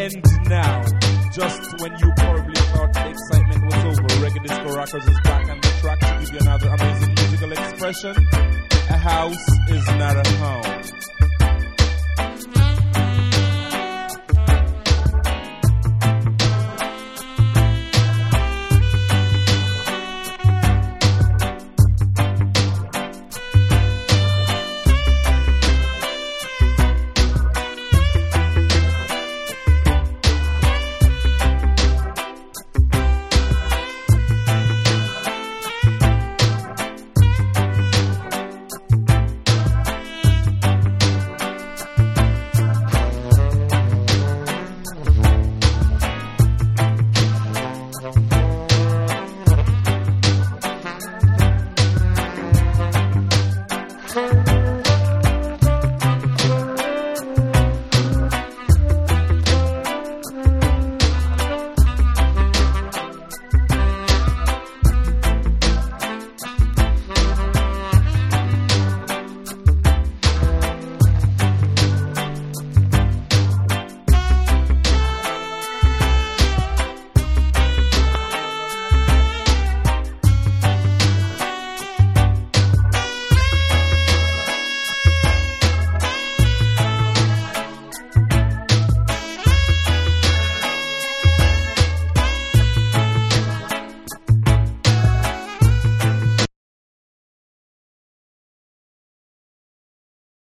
end now. Just when you probably thought the excitement was over, Reggae Disco Rockers is back on the track to give you another amazing musical expression. A house is not a home.